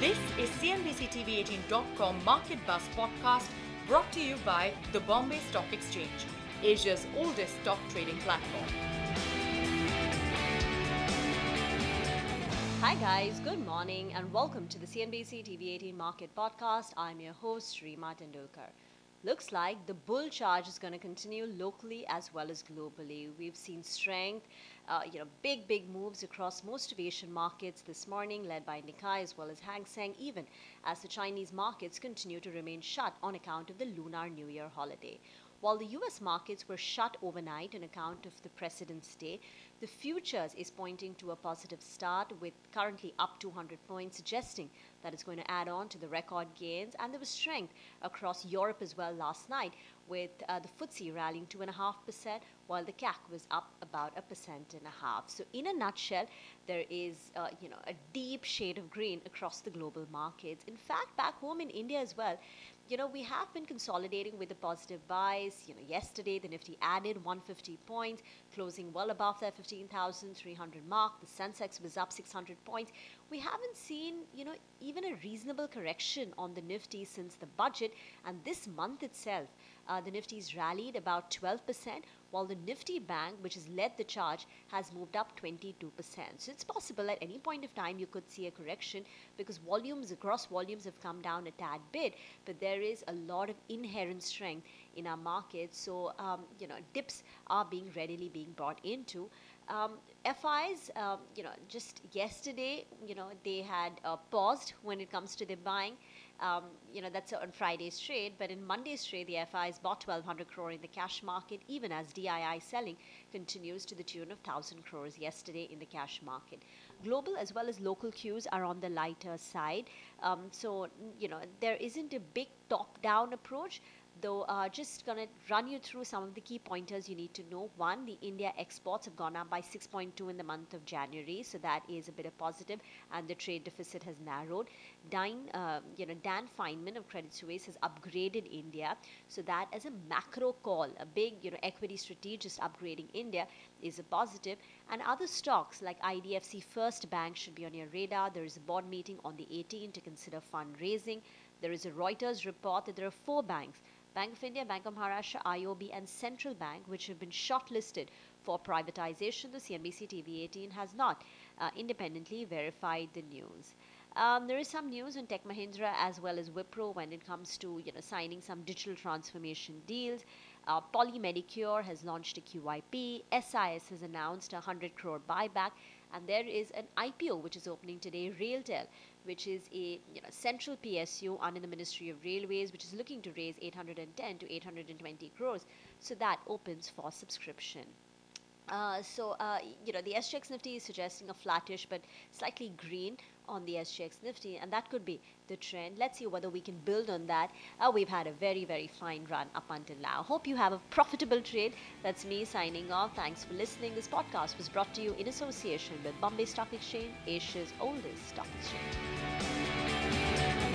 This is CNBC-TV18.com Market Buzz podcast brought to you by the Bombay Stock Exchange, Asia's oldest stock trading platform. Hi guys, good morning and welcome to the CNBC TV18 Market Podcast. I'm your host, Reema Tendulkar. Looks like the bull charge is going to continue locally as well as globally. We've seen strength, big moves across most of Asian markets this morning, led by Nikkei as well as Hang Seng, even as the Chinese markets continue to remain shut on account of the Lunar New Year holiday. While the US markets were shut overnight on account of the President's Day, the futures is pointing to a positive start with currently up 200 points, suggesting that it's going to add on to the record gains. And there was strength across Europe as well last night, with the FTSE rallying 2.5%, while the CAC was up about 1.5%. So in a nutshell, there is a deep shade of green across the global markets. In fact, back home in India as well, we have been consolidating with the positive buys. Yesterday the Nifty added 150 points, closing well above that 15,300 mark. The Sensex was up 600 points. We haven't seen, even a reasonable correction on the Nifty since the budget, and this month itself, the Nifty's rallied about 12%, while the Nifty Bank, which has led the charge, has moved up 22%. So it's possible at any point of time you could see a correction because gross volumes have come down a tad bit, but there is a lot of inherent strength in our market. So, dips are readily being brought into. FIs, just yesterday, they had paused when it comes to their buying. That's on Friday's trade, but in Monday's trade, the FIs bought 1,200 crore in the cash market, even as DII selling continues to the tune of 1,000 crores yesterday in the cash market. Global as well as local cues are on the lighter side. So, there isn't a big top-down approach, though. Just going to run you through some of the key pointers you need to know. One, the India exports have gone up by 6.2 in the month of January, so that is a bit of positive, and the trade deficit has narrowed. Dan Feynman of Credit Suisse has upgraded India, so that as a macro call, a big equity strategist upgrading India is a positive. And other stocks like IDFC First Bank should be on your radar. There is a board meeting on the 18th to consider fundraising. There is a Reuters report that there are 4 banks, Bank of India, Bank of Maharashtra, IOB and Central Bank, which have been shortlisted for privatization. The CNBC TV18 has not independently verified the news. There is some news on Tech Mahindra as well as Wipro when it comes to signing some digital transformation deals. Poly Medicure has launched a QIP. SIS has announced a 100 crore buyback, and there is an IPO which is opening today, RailTel, which is a central PSU under the Ministry of Railways, which is looking to raise 810 to 820 crores. So that opens for subscription. The SGX Nifty is suggesting a flattish but slightly green on the SGX Nifty, and that could be the trend. Let's see whether we can build on that. We've had a very fine run up until now. Hope you have a profitable trade. That's me signing off. Thanks for listening. This podcast was brought to you in association with Bombay Stock Exchange, Asia's oldest stock exchange.